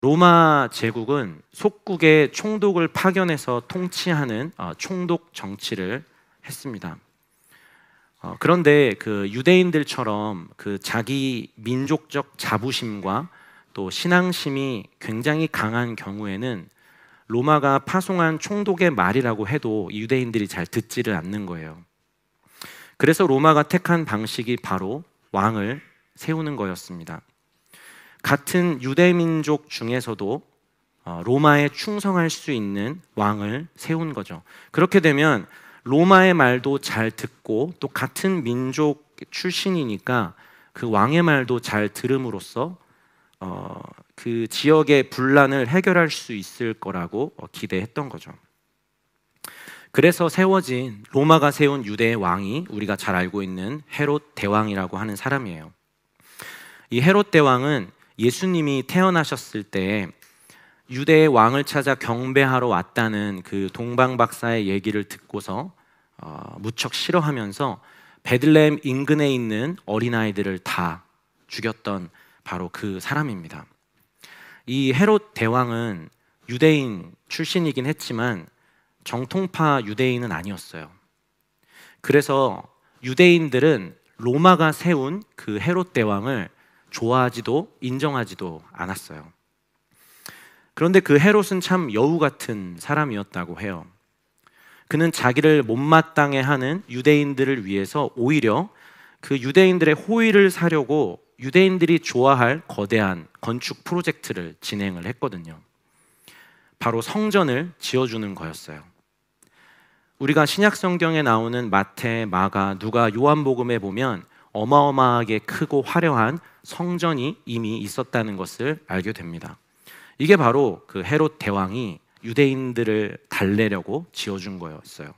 로마 제국은 속국의 총독을 파견해서 통치하는 총독 정치를 했습니다. 그런데 그 유대인들처럼 그 자기 민족적 자부심과 또 신앙심이 굉장히 강한 경우에는 로마가 파송한 총독의 말이라고 해도 유대인들이 잘 듣지를 않는 거예요. 그래서 로마가 택한 방식이 바로 왕을 세우는 거였습니다. 같은 유대민족 중에서도 로마에 충성할 수 있는 왕을 세운 거죠. 그렇게 되면 로마의 말도 잘 듣고 또 같은 민족 출신이니까 그 왕의 말도 잘 들음으로써 그 지역의 분란을 해결할 수 있을 거라고 기대했던 거죠. 그래서 세워진 로마가 세운 유대의 왕이 우리가 잘 알고 있는 헤롯 대왕이라고 하는 사람이에요. 이 헤롯 대왕은 예수님이 태어나셨을 때 유대의 왕을 찾아 경배하러 왔다는 그 동방 박사의 얘기를 듣고서 무척 싫어하면서 베들레헴 인근에 있는 어린아이들을 다 죽였던 바로 그 사람입니다. 이 헤롯 대왕은 유대인 출신이긴 했지만 정통파 유대인은 아니었어요. 그래서 유대인들은 로마가 세운 그 헤롯 대왕을 좋아하지도 인정하지도 않았어요. 그런데 그 헤롯은 참 여우 같은 사람이었다고 해요. 그는 자기를 못마땅해 하는 유대인들을 위해서 오히려 그 유대인들의 호의를 사려고 유대인들이 좋아할 거대한 건축 프로젝트를 진행을 했거든요. 바로 성전을 지어주는 거였어요. 우리가 신약 성경에 나오는 마태, 마가, 누가, 요한복음에 보면 어마어마하게 크고 화려한 성전이 이미 있었다는 것을 알게 됩니다. 이게 바로 그 헤롯 대왕이 유대인들을 달래려고 지어준 거였어요.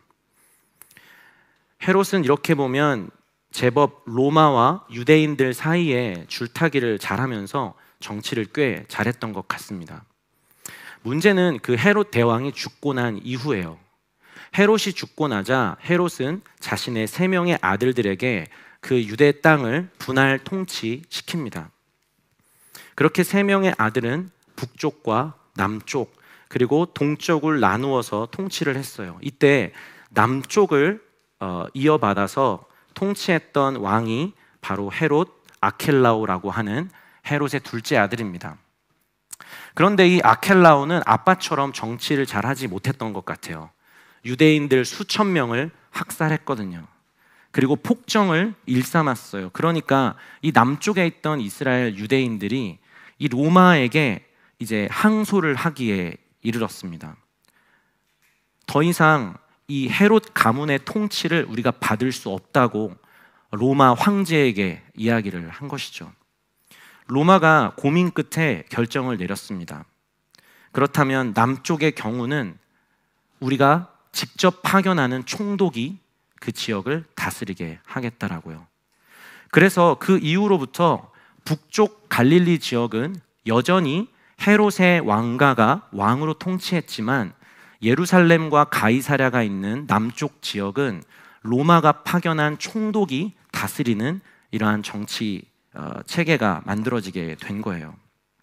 헤롯은 이렇게 보면 제법 로마와 유대인들 사이에 줄타기를 잘하면서 정치를 꽤 잘했던 것 같습니다. 문제는 그 헤롯 대왕이 죽고 난 이후예요. 헤롯이 죽고 나자 헤롯은 자신의 3명의 아들들에게 그 유대 땅을 분할 통치시킵니다. 그렇게 3명의 아들은 북쪽과 남쪽 그리고 동쪽을 나누어서 통치를 했어요. 이때 남쪽을 이어받아서 통치했던 왕이 바로 헤롯 아켈라오라고 하는 헤롯의 둘째 아들입니다. 그런데 이 아켈라오는 아빠처럼 정치를 잘하지 못했던 것 같아요. 유대인들 수천 명을 학살했거든요. 그리고 폭정을 일삼았어요. 그러니까 이 남쪽에 있던 이스라엘 유대인들이 이 로마에게 이제 항소를 하기에 이르렀습니다. 더 이상 이 헤롯 가문의 통치를 우리가 받을 수 없다고 로마 황제에게 이야기를 한 것이죠. 로마가 고민 끝에 결정을 내렸습니다. 그렇다면 남쪽의 경우는 우리가 직접 파견하는 총독이 그 지역을 다스리게 하겠다라고요. 그래서 그 이후로부터 북쪽 갈릴리 지역은 여전히 헤롯의 왕가가 왕으로 통치했지만 예루살렘과 가이사랴가 있는 남쪽 지역은 로마가 파견한 총독이 다스리는 이러한 정치 체계가 만들어지게 된 거예요.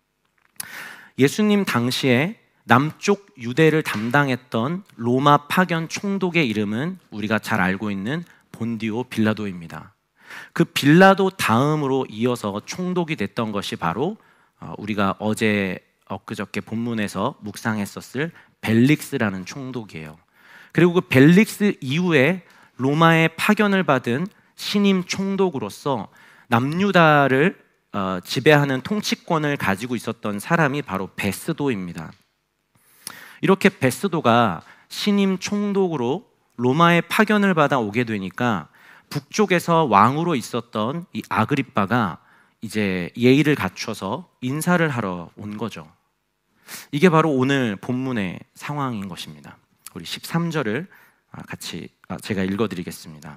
예수님 당시에 남쪽 유대를 담당했던 로마 파견 총독의 이름은 우리가 잘 알고 있는 본디오 빌라도입니다. 그 빌라도 다음으로 이어서 총독이 됐던 것이 바로 우리가 엊그저께 본문에서 묵상했었을 벨릭스라는 총독이에요. 그리고 그 벨릭스 이후에 로마의 파견을 받은 신임 총독으로서 남유다를 지배하는 통치권을 가지고 있었던 사람이 바로 베스도입니다. 이렇게 베스도가 신임 총독으로 로마의 파견을 받아 오게 되니까 북쪽에서 왕으로 있었던 이 아그리빠가 이제 예의를 갖춰서 인사를 하러 온 거죠. 이게 바로 오늘 본문의 상황인 것입니다. 우리 13절을 같이 제가 읽어드리겠습니다.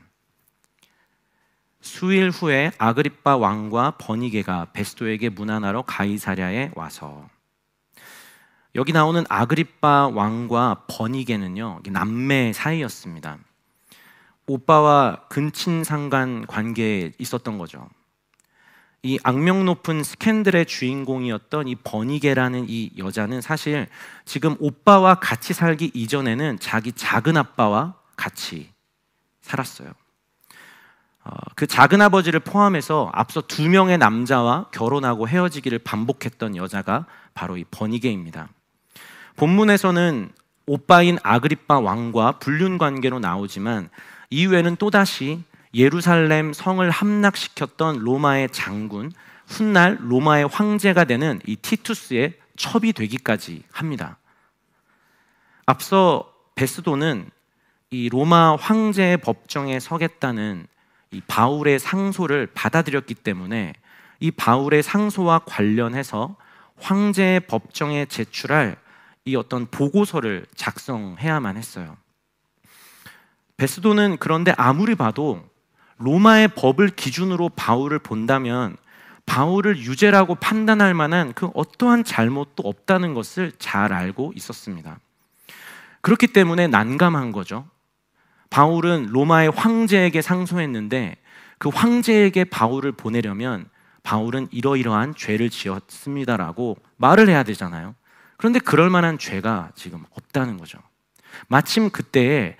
수일 후에 아그리빠 왕과 버니게가 베스도에게 문안하러 가이사랴에 와서, 여기 나오는 아그리빠 왕과 버니게는요, 남매 사이였습니다. 오빠와 근친상간 관계에 있었던 거죠. 이 악명 높은 스캔들의 주인공이었던 이 버니게라는 이 여자는 사실 지금 오빠와 같이 살기 이전에는 자기 작은 아빠와 같이 살았어요. 그 작은 아버지를 포함해서 앞서 2명의 남자와 결혼하고 헤어지기를 반복했던 여자가 바로 이 버니게입니다. 본문에서는 오빠인 아그리빠 왕과 불륜 관계로 나오지만 이후에는 또다시 예루살렘 성을 함락시켰던 로마의 장군, 훗날 로마의 황제가 되는 이 티투스의 첩이 되기까지 합니다. 앞서 베스도는 이 로마 황제의 법정에 서겠다는 이 바울의 상소를 받아들였기 때문에 이 바울의 상소와 관련해서 황제의 법정에 제출할 이 어떤 보고서를 작성해야만 했어요. 베스도는 그런데 아무리 봐도 로마의 법을 기준으로 바울을 본다면 바울을 유죄라고 판단할 만한 그 어떠한 잘못도 없다는 것을 잘 알고 있었습니다. 그렇기 때문에 난감한 거죠. 바울은 로마의 황제에게 상소했는데 그 황제에게 바울을 보내려면 바울은 이러이러한 죄를 지었습니다라고 말을 해야 되잖아요. 그런데 그럴 만한 죄가 지금 없다는 거죠. 마침 그때에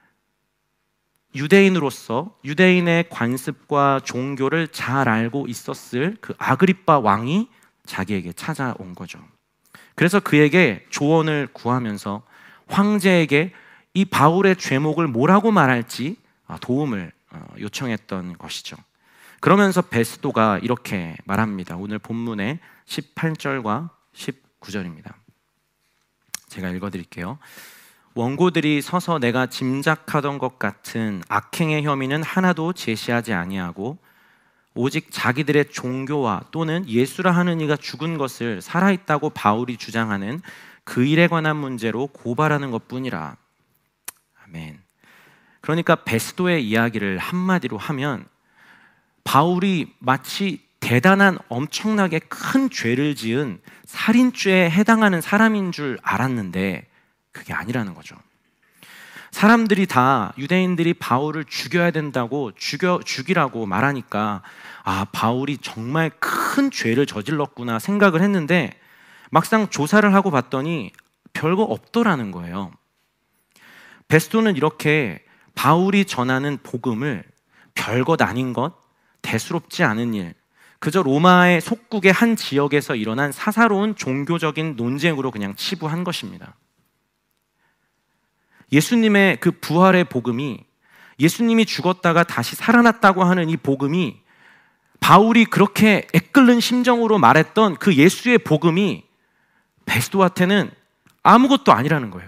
유대인으로서 유대인의 관습과 종교를 잘 알고 있었을 그 아그리빠 왕이 자기에게 찾아온 거죠. 그래서 그에게 조언을 구하면서 황제에게 이 바울의 죄목을 뭐라고 말할지 도움을 요청했던 것이죠. 그러면서 베스도가 이렇게 말합니다. 오늘 본문의 18절과 19절입니다. 제가 읽어드릴게요. 원고들이 서서 내가 짐작하던 것 같은 악행의 혐의는 하나도 제시하지 아니하고 오직 자기들의 종교와 또는 예수라 하는 이가 죽은 것을 살아있다고 바울이 주장하는 그 일에 관한 문제로 고발하는 것뿐이라. 아멘. 그러니까 베스도의 이야기를 한마디로 하면 바울이 마치 대단한 엄청나게 큰 죄를 지은 살인죄에 해당하는 사람인 줄 알았는데 그게 아니라는 거죠. 사람들이 다 유대인들이 바울을 죽여야 된다고 죽이라고 말하니까 바울이 정말 큰 죄를 저질렀구나 생각을 했는데 막상 조사를 하고 봤더니 별거 없더라는 거예요. 베스도는 이렇게 바울이 전하는 복음을 별것 아닌 것, 대수롭지 않은 일, 그저 로마의 속국의 한 지역에서 일어난 사사로운 종교적인 논쟁으로 그냥 치부한 것입니다. 예수님의 그 부활의 복음이, 예수님이 죽었다가 다시 살아났다고 하는 이 복음이, 바울이 그렇게 애끓는 심정으로 말했던 그 예수의 복음이 베스도한테는 아무것도 아니라는 거예요.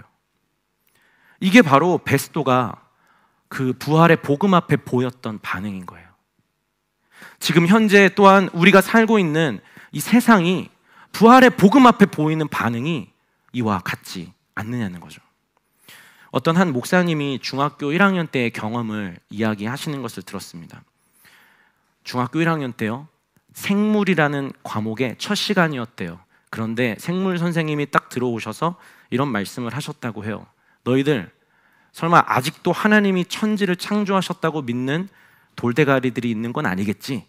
이게 바로 베스도가 그 부활의 복음 앞에 보였던 반응인 거예요. 지금 현재 또한 우리가 살고 있는 이 세상이 부활의 복음 앞에 보이는 반응이 이와 같지 않느냐는 거죠. 어떤 한 목사님이 중학교 1학년 때의 경험을 이야기하시는 것을 들었습니다. 중학교 1학년 때요, 생물이라는 과목의 첫 시간이었대요. 그런데 생물 선생님이 딱 들어오셔서 이런 말씀을 하셨다고 해요. 너희들 설마 아직도 하나님이 천지를 창조하셨다고 믿는 돌대가리들이 있는 건 아니겠지?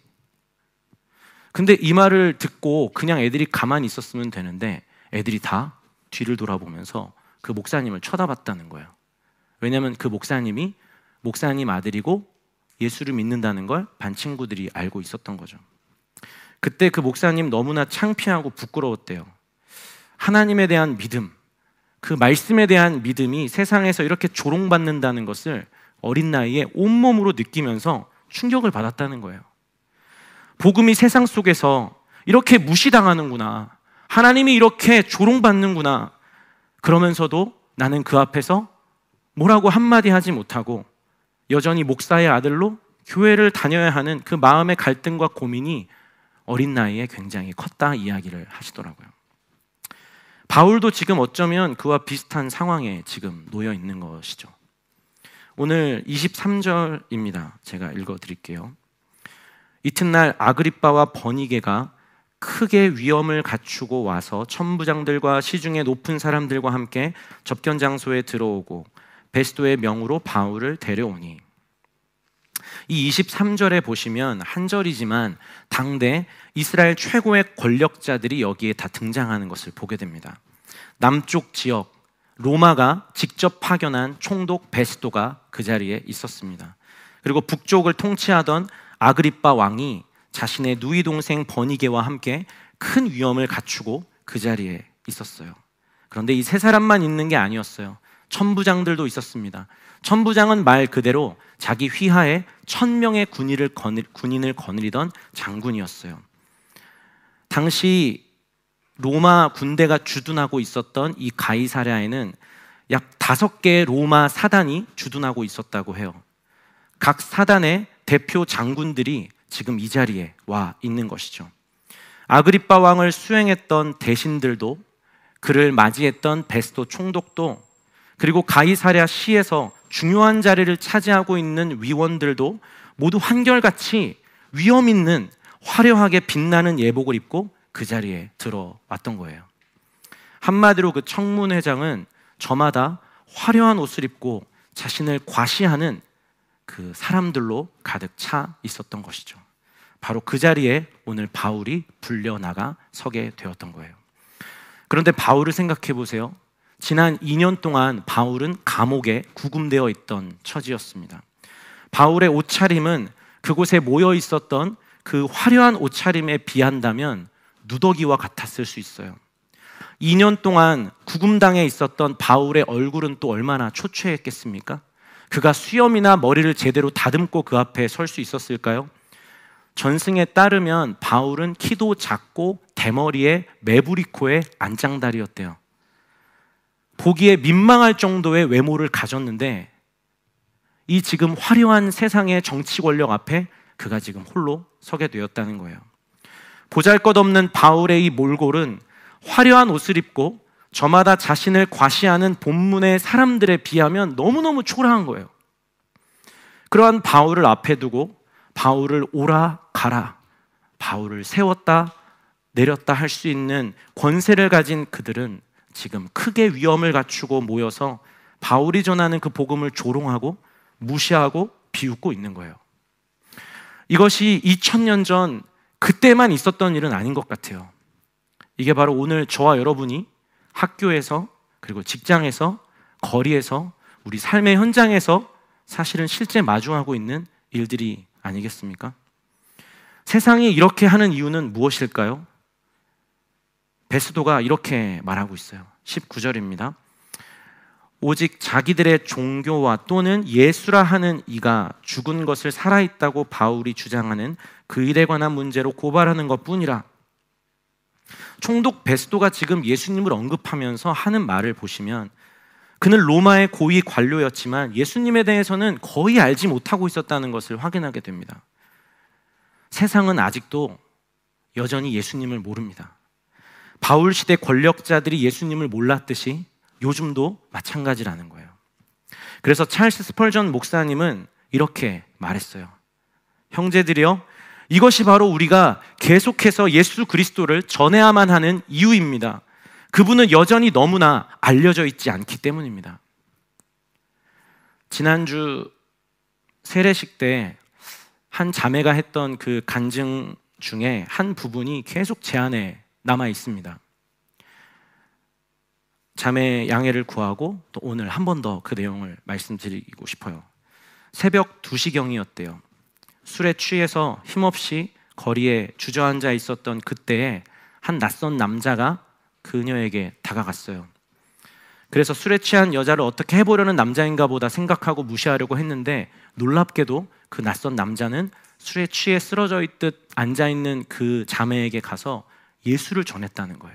근데 이 말을 듣고 그냥 애들이 가만히 있었으면 되는데 애들이 다 뒤를 돌아보면서 그 목사님을 쳐다봤다는 거예요. 왜냐하면 그 목사님이 목사님 아들이고 예수를 믿는다는 걸 반 친구들이 알고 있었던 거죠. 그때 그 목사님 너무나 창피하고 부끄러웠대요. 하나님에 대한 믿음, 그 말씀에 대한 믿음이 세상에서 이렇게 조롱받는다는 것을 어린 나이에 온몸으로 느끼면서 충격을 받았다는 거예요. 복음이 세상 속에서 이렇게 무시당하는구나, 하나님이 이렇게 조롱받는구나, 그러면서도 나는 그 앞에서 뭐라고 한마디 하지 못하고 여전히 목사의 아들로 교회를 다녀야 하는 그 마음의 갈등과 고민이 어린 나이에 굉장히 컸다 이야기를 하시더라고요. 바울도 지금 어쩌면 그와 비슷한 상황에 지금 놓여 있는 것이죠. 오늘 23절입니다. 제가 읽어드릴게요. 이튿날 아그리빠와 버니게가 크게 위엄을 갖추고 와서 천부장들과 시중의 높은 사람들과 함께 접견 장소에 들어오고 베스도의 명으로 바울을 데려오니, 이 23절에 보시면 한 절이지만 당대 이스라엘 최고의 권력자들이 여기에 다 등장하는 것을 보게 됩니다. 남쪽 지역 로마가 직접 파견한 총독 베스도가 그 자리에 있었습니다. 그리고 북쪽을 통치하던 아그리빠 왕이 자신의 누이 동생 버니게와 함께 큰 위엄을 갖추고 그 자리에 있었어요. 그런데 이 세 사람만 있는 게 아니었어요. 천부장들도 있었습니다. 천부장은 말 그대로 자기 휘하에 1000명의 군인을 거느리던 장군이었어요. 당시 로마 군대가 주둔하고 있었던 이 가이사랴에는 약 5개의 로마 사단이 주둔하고 있었다고 해요. 각 사단의 대표 장군들이 지금 이 자리에 와 있는 것이죠. 아그리빠 왕을 수행했던 대신들도, 그를 맞이했던 베스도 총독도, 그리고 가이사랴 시에서 중요한 자리를 차지하고 있는 위원들도 모두 한결같이 위엄 있는 화려하게 빛나는 예복을 입고 그 자리에 들어왔던 거예요. 한마디로 그 청문회장은 저마다 화려한 옷을 입고 자신을 과시하는 그 사람들로 가득 차 있었던 것이죠. 바로 그 자리에 오늘 바울이 불려나가 서게 되었던 거예요. 그런데 바울을 생각해 보세요. 지난 2년 동안 바울은 감옥에 구금되어 있던 처지였습니다. 바울의 옷차림은 그곳에 모여 있었던 그 화려한 옷차림에 비한다면 누더기와 같았을 수 있어요. 2년 동안 구금당에 있었던 바울의 얼굴은 또 얼마나 초췌했겠습니까? 그가 수염이나 머리를 제대로 다듬고 그 앞에 설 수 있었을까요? 전승에 따르면 바울은 키도 작고 대머리에 매부리코에 안짱다리였대요. 보기에 민망할 정도의 외모를 가졌는데 이 지금 화려한 세상의 정치 권력 앞에 그가 지금 홀로 서게 되었다는 거예요. 보잘것없는 바울의 이 몰골은 화려한 옷을 입고 저마다 자신을 과시하는 본문의 사람들에 비하면 너무너무 초라한 거예요. 그러한 바울을 앞에 두고 바울을 오라 가라, 바울을 세웠다 내렸다 할 수 있는 권세를 가진 그들은 지금 크게 위엄을 갖추고 모여서 바울이 전하는 그 복음을 조롱하고 무시하고 비웃고 있는 거예요. 이것이 2000년 전 그때만 있었던 일은 아닌 것 같아요. 이게 바로 오늘 저와 여러분이 학교에서, 그리고 직장에서, 거리에서, 우리 삶의 현장에서 사실은 실제 마주하고 있는 일들이 아니겠습니까? 세상이 이렇게 하는 이유는 무엇일까요? 베스도가 이렇게 말하고 있어요. 19절입니다. 오직 자기들의 종교와 또는 예수라 하는 이가 죽은 것을 살아있다고 바울이 주장하는 그 일에 관한 문제로 고발하는 것뿐이라. 총독 베스도가 지금 예수님을 언급하면서 하는 말을 보시면 그는 로마의 고위 관료였지만 예수님에 대해서는 거의 알지 못하고 있었다는 것을 확인하게 됩니다. 세상은 아직도 여전히 예수님을 모릅니다. 바울 시대 권력자들이 예수님을 몰랐듯이 요즘도 마찬가지라는 거예요. 그래서 찰스 스펄전 목사님은 이렇게 말했어요. 형제들이여, 이것이 바로 우리가 계속해서 예수 그리스도를 전해야만 하는 이유입니다. 그분은 여전히 너무나 알려져 있지 않기 때문입니다. 지난주 세례식 때 한 자매가 했던 그 간증 중에 한 부분이 계속 제 안에 남아 있습니다. 자매 양해를 구하고 또 오늘 한 번 더 그 내용을 말씀드리고 싶어요. 새벽 2시경이었대요. 술에 취해서 힘없이 거리에 주저앉아 있었던 그때에 한 낯선 남자가 그녀에게 다가갔어요. 그래서 술에 취한 여자를 어떻게 해보려는 남자인가 보다 생각하고 무시하려고 했는데 놀랍게도 그 낯선 남자는 술에 취해 쓰러져 있듯 앉아있는 그 자매에게 가서 예수를 전했다는 거예요.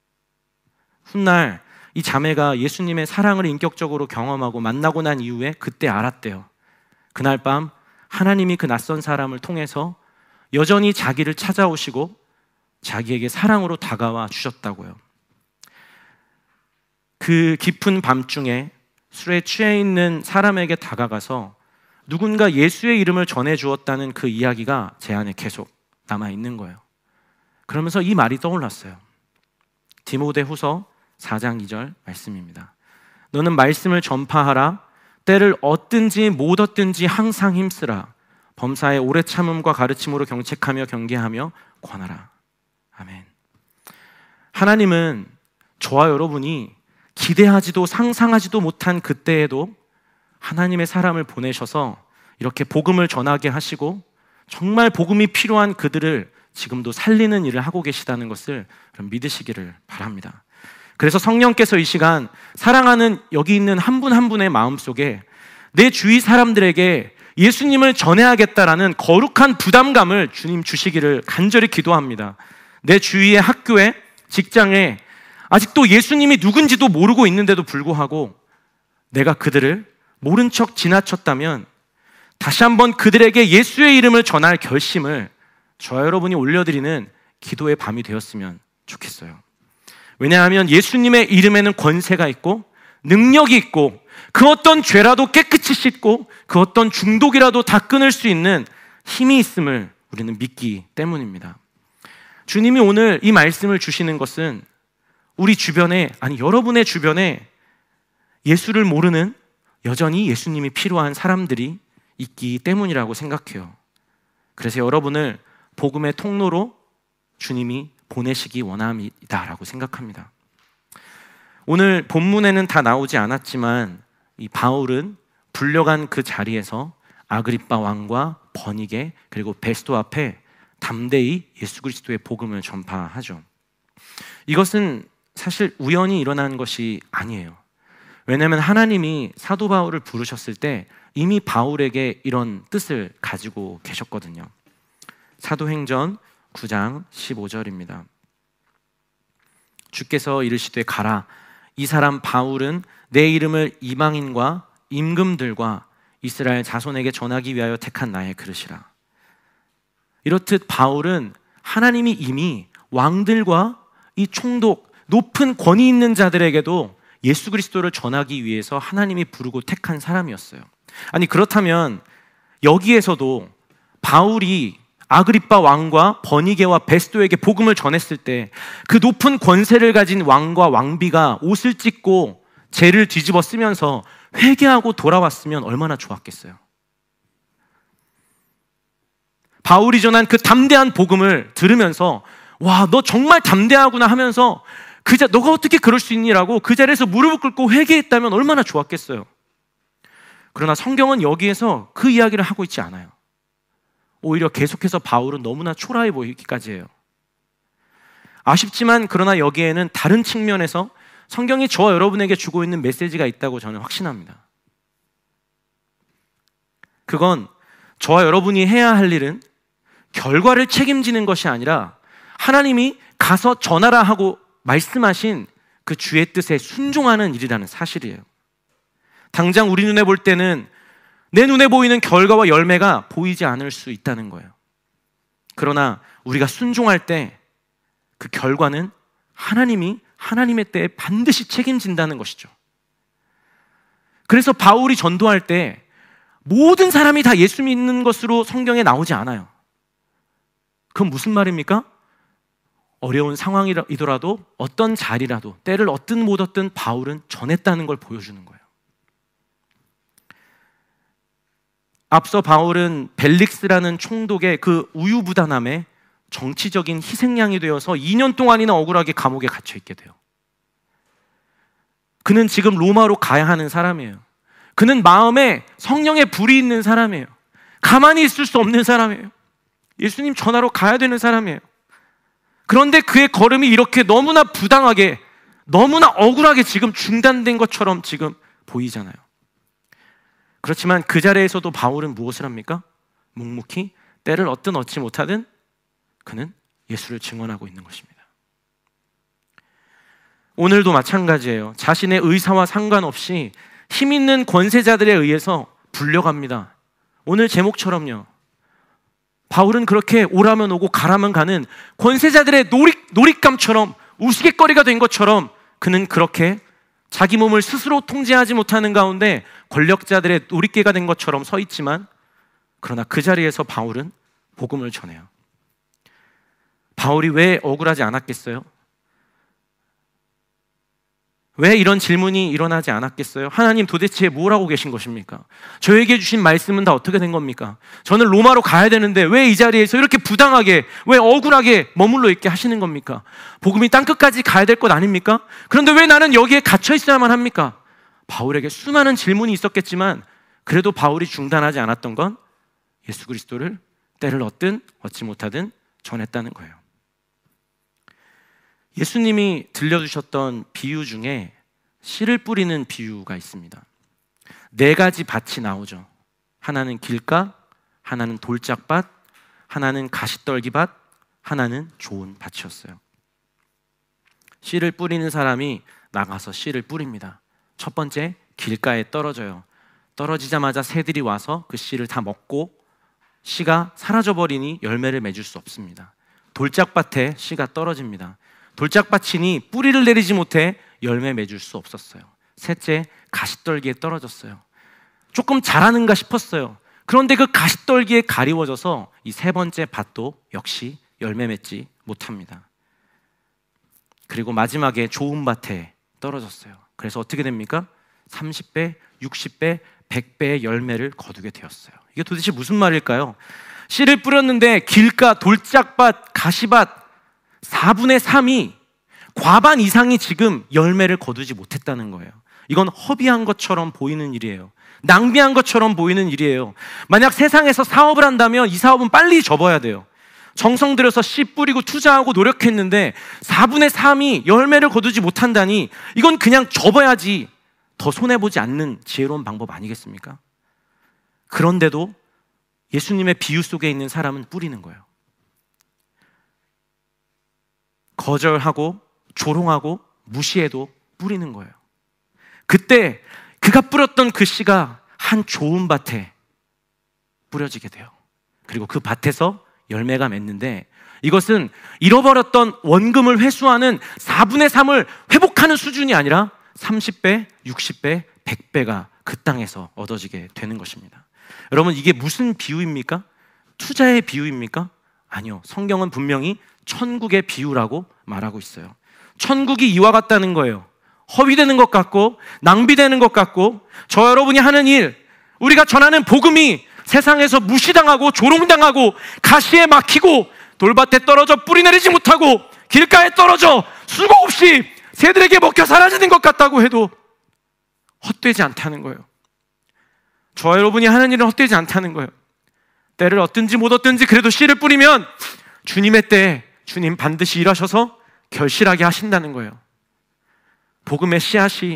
훗날 이 자매가 예수님의 사랑을 인격적으로 경험하고 만나고 난 이후에 그때 알았대요. 그날 밤 하나님이 그 낯선 사람을 통해서 여전히 자기를 찾아오시고 자기에게 사랑으로 다가와 주셨다고요. 그 깊은 밤중에 술에 취해 있는 사람에게 다가가서 누군가 예수의 이름을 전해 주었다는 그 이야기가 제 안에 계속 남아 있는 거예요. 그러면서 이 말이 떠올랐어요. 디모데후서 4장 2절 말씀입니다. 너는 말씀을 전파하라. 때를 얻든지 못 얻든지 항상 힘쓰라. 범사의 오래 참음과 가르침으로 경책하며 경계하며 권하라. 아멘. 하나님은 저와 여러분이 기대하지도 상상하지도 못한 그때에도 하나님의 사람을 보내셔서 이렇게 복음을 전하게 하시고 정말 복음이 필요한 그들을 지금도 살리는 일을 하고 계시다는 것을 믿으시기를 바랍니다. 그래서 성령께서 이 시간 사랑하는 여기 있는 한 분 한 분의 마음속에 내 주위 사람들에게 예수님을 전해야겠다라는 거룩한 부담감을 주님 주시기를 간절히 기도합니다. 내 주위의 학교에, 직장에 아직도 예수님이 누군지도 모르고 있는데도 불구하고 내가 그들을 모른 척 지나쳤다면 다시 한번 그들에게 예수의 이름을 전할 결심을 저와 여러분이 올려드리는 기도의 밤이 되었으면 좋겠어요. 왜냐하면 예수님의 이름에는 권세가 있고 능력이 있고 그 어떤 죄라도 깨끗이 씻고 그 어떤 중독이라도 다 끊을 수 있는 힘이 있음을 우리는 믿기 때문입니다. 주님이 오늘 이 말씀을 주시는 것은 우리 주변에, 아니 여러분의 주변에 예수를 모르는 여전히 예수님이 필요한 사람들이 있기 때문이라고 생각해요. 그래서 여러분을 복음의 통로로 주님이 보내시기 원합니다라고 생각합니다. 오늘 본문에는 다 나오지 않았지만 이 바울은 불려간 그 자리에서 아그리빠 왕과 버니게 그리고 베스도 앞에 담대히 예수 그리스도의 복음을 전파하죠. 이것은 사실 우연히 일어난 것이 아니에요. 왜냐하면 하나님이 사도 바울을 부르셨을 때 이미 바울에게 이런 뜻을 가지고 계셨거든요. 사도행전 9장 15절입니다. 주께서 이르시되 가라. 이 사람 바울은 내 이름을 이방인과 임금들과 이스라엘 자손에게 전하기 위하여 택한 나의 그릇이라. 이렇듯 바울은 하나님이 이미 왕들과 이 총독, 높은 권위 있는 자들에게도 예수 그리스도를 전하기 위해서 하나님이 부르고 택한 사람이었어요. 아니 그렇다면 여기에서도 바울이 아그리빠 왕과 버니게와 베스도에게 복음을 전했을 때 그 높은 권세를 가진 왕과 왕비가 옷을 찢고 죄를 뒤집어 쓰면서 회개하고 돌아왔으면 얼마나 좋았겠어요. 바울이 전한 그 담대한 복음을 들으면서 와, 너 정말 담대하구나 하면서 너가 어떻게 그럴 수 있니라고 그 자리에서 무릎을 꿇고 회개했다면 얼마나 좋았겠어요. 그러나 성경은 여기에서 그 이야기를 하고 있지 않아요. 오히려 계속해서 바울은 너무나 초라해 보이기까지 해요. 아쉽지만 그러나 여기에는 다른 측면에서 성경이 저와 여러분에게 주고 있는 메시지가 있다고 저는 확신합니다. 그건 저와 여러분이 해야 할 일은 결과를 책임지는 것이 아니라 하나님이 가서 전하라 하고 말씀하신 그 주의 뜻에 순종하는 일이라는 사실이에요. 당장 우리 눈에 볼 때는 내 눈에 보이는 결과와 열매가 보이지 않을 수 있다는 거예요. 그러나 우리가 순종할 때 그 결과는 하나님이 하나님의 때에 반드시 책임진다는 것이죠. 그래서 바울이 전도할 때 모든 사람이 다 예수 믿는 것으로 성경에 나오지 않아요. 그건 무슨 말입니까? 어려운 상황이더라도 어떤 자리라도 때를 얻든 못 얻든 바울은 전했다는 걸 보여주는 거예요. 앞서 바울은 벨릭스라는 총독의 그 우유부단함에 정치적인 희생양이 되어서 2년 동안이나 억울하게 감옥에 갇혀 있게 돼요. 그는 지금 로마로 가야 하는 사람이에요. 그는 마음에 성령의 불이 있는 사람이에요. 가만히 있을 수 없는 사람이에요. 예수님 전하러 가야 되는 사람이에요. 그런데 그의 걸음이 이렇게 너무나 부당하게, 너무나 억울하게 지금 중단된 것처럼 지금 보이잖아요. 그렇지만 그 자리에서도 바울은 무엇을 합니까? 묵묵히 때를 얻든 얻지 못하든 그는 예수를 증언하고 있는 것입니다. 오늘도 마찬가지예요. 자신의 의사와 상관없이 힘 있는 권세자들에 의해서 불려갑니다. 오늘 제목처럼요. 바울은 그렇게 오라면 오고 가라면 가는 권세자들의 놀잇감처럼 우스갯거리가 된 것처럼 그는 그렇게 자기 몸을 스스로 통제하지 못하는 가운데 권력자들의 놀잇개가 된 것처럼 서 있지만 그러나 그 자리에서 바울은 복음을 전해요. 바울이 왜 억울하지 않았겠어요? 왜 이런 질문이 일어나지 않았겠어요? 하나님 도대체 뭘 하고 계신 것입니까? 저에게 주신 말씀은 다 어떻게 된 겁니까? 저는 로마로 가야 되는데 왜 이 자리에서 이렇게 부당하게, 왜 억울하게 머물러 있게 하시는 겁니까? 복음이 땅끝까지 가야 될 것 아닙니까? 그런데 왜 나는 여기에 갇혀 있어야만 합니까? 바울에게 수많은 질문이 있었겠지만 그래도 바울이 중단하지 않았던 건 예수 그리스도를 때를 얻든 얻지 못하든 전했다는 거예요. 예수님이 들려주셨던 비유 중에 씨를 뿌리는 비유가 있습니다. 4가지 밭이 나오죠. 하나는 길가, 하나는 돌짝밭, 하나는 가시떨기밭, 하나는 좋은 밭이었어요. 씨를 뿌리는 사람이 나가서 씨를 뿌립니다. 첫 번째, 길가에 떨어져요. 떨어지자마자 새들이 와서 그 씨를 다 먹고 씨가 사라져버리니 열매를 맺을 수 없습니다. 돌짝밭에 씨가 떨어집니다. 돌짝밭이니 뿌리를 내리지 못해 열매 맺을 수 없었어요. 셋째, 가시떨기에 떨어졌어요. 조금 자라는가 싶었어요. 그런데 그 가시떨기에 가리워져서 이 3번째 밭도 역시 열매 맺지 못합니다. 그리고 마지막에 좋은 밭에 떨어졌어요. 그래서 어떻게 됩니까? 30배, 60배, 100배의 열매를 거두게 되었어요. 이게 도대체 무슨 말일까요? 씨를 뿌렸는데 길가, 돌짝밭, 가시밭 4분의 3이, 과반 이상이 지금 열매를 거두지 못했다는 거예요. 이건 허비한 것처럼 보이는 일이에요. 낭비한 것처럼 보이는 일이에요. 만약 세상에서 사업을 한다면 이 사업은 빨리 접어야 돼요. 정성 들여서 씨 뿌리고 투자하고 노력했는데 4분의 3이 열매를 거두지 못한다니 이건 그냥 접어야지 더 손해보지 않는 지혜로운 방법 아니겠습니까? 그런데도 예수님의 비유 속에 있는 사람은 뿌리는 거예요. 거절하고 조롱하고 무시해도 뿌리는 거예요. 그때 그가 뿌렸던 그 씨가 한 좋은 밭에 뿌려지게 돼요. 그리고 그 밭에서 열매가 맺는데 이것은 잃어버렸던 원금을 회수하는 4분의 3을 회복하는 수준이 아니라 30배, 60배, 100배가 그 땅에서 얻어지게 되는 것입니다. 여러분, 이게 무슨 비유입니까? 투자의 비유입니까? 아니요. 성경은 분명히 천국의 비유라고 말하고 있어요. 천국이 이와 같다는 거예요. 허위되는 것 같고 낭비되는 것 같고 저 여러분이 하는 일, 우리가 전하는 복음이 세상에서 무시당하고 조롱당하고 가시에 막히고 돌밭에 떨어져 뿌리 내리지 못하고 길가에 떨어져 수고 없이 새들에게 먹혀 사라지는 것 같다고 해도 헛되지 않다는 거예요. 저 여러분이 하는 일은 헛되지 않다는 거예요. 때를 얻든지 못 얻든지 그래도 씨를 뿌리면 주님의 때에 주님 반드시 일하셔서 결실하게 하신다는 거예요. 복음의 씨앗이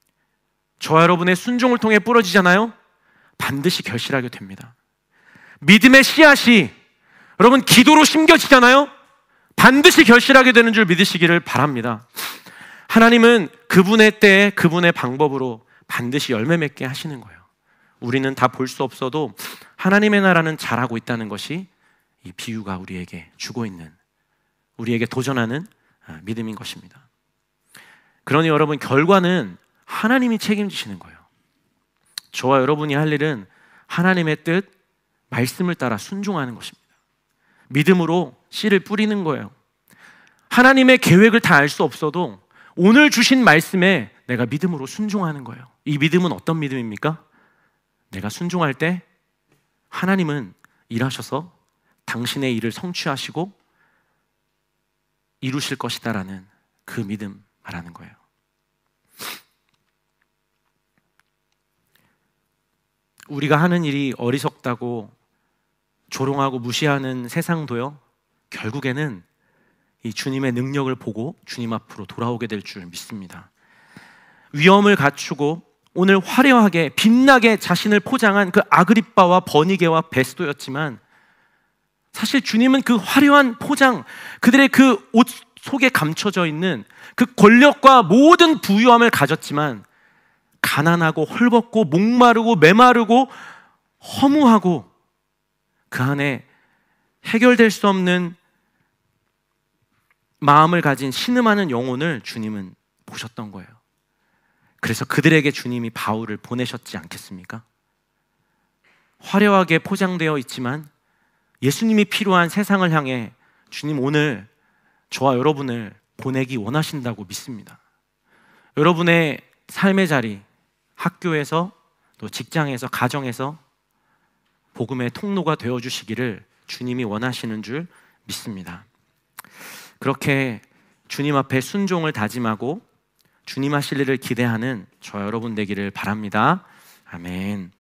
저 여러분의 순종을 통해 뿌려지잖아요. 반드시 결실하게 됩니다. 믿음의 씨앗이 여러분 기도로 심겨지잖아요. 반드시 결실하게 되는 줄 믿으시기를 바랍니다. 하나님은 그분의 때에 그분의 방법으로 반드시 열매 맺게 하시는 거예요. 우리는 다 볼 수 없어도 하나님의 나라는 잘하고 있다는 것이 이 비유가 우리에게 주고 있는, 우리에게 도전하는 믿음인 것입니다. 그러니 여러분, 결과는 하나님이 책임지시는 거예요. 저와 여러분이 할 일은 하나님의 뜻, 말씀을 따라 순종하는 것입니다. 믿음으로 씨를 뿌리는 거예요. 하나님의 계획을 다 알 수 없어도 오늘 주신 말씀에 내가 믿음으로 순종하는 거예요. 이 믿음은 어떤 믿음입니까? 내가 순종할 때 하나님은 일하셔서 당신의 일을 성취하시고 이루실 것이다라는 그 믿음 말하는 거예요. 우리가 하는 일이 어리석다고 조롱하고 무시하는 세상도요, 결국에는 이 주님의 능력을 보고 주님 앞으로 돌아오게 될 줄 믿습니다. 위엄을 갖추고 오늘 화려하게 빛나게 자신을 포장한 그 아그리빠와 버니게와 베스도였지만 사실 주님은 그 화려한 포장, 그들의 그 옷 속에 감춰져 있는 그 권력과 모든 부유함을 가졌지만 가난하고 헐벗고 목마르고 메마르고 허무하고 그 안에 해결될 수 없는 마음을 가진 신음하는 영혼을 주님은 보셨던 거예요. 그래서 그들에게 주님이 바울을 보내셨지 않겠습니까? 화려하게 포장되어 있지만 예수님이 필요한 세상을 향해 주님 오늘 저와 여러분을 보내기 원하신다고 믿습니다. 여러분의 삶의 자리, 학교에서 또 직장에서 가정에서 복음의 통로가 되어 주시기를 주님이 원하시는 줄 믿습니다. 그렇게 주님 앞에 순종을 다짐하고 주님 하실 일을 기대하는 저 여러분 되기를 바랍니다. 아멘.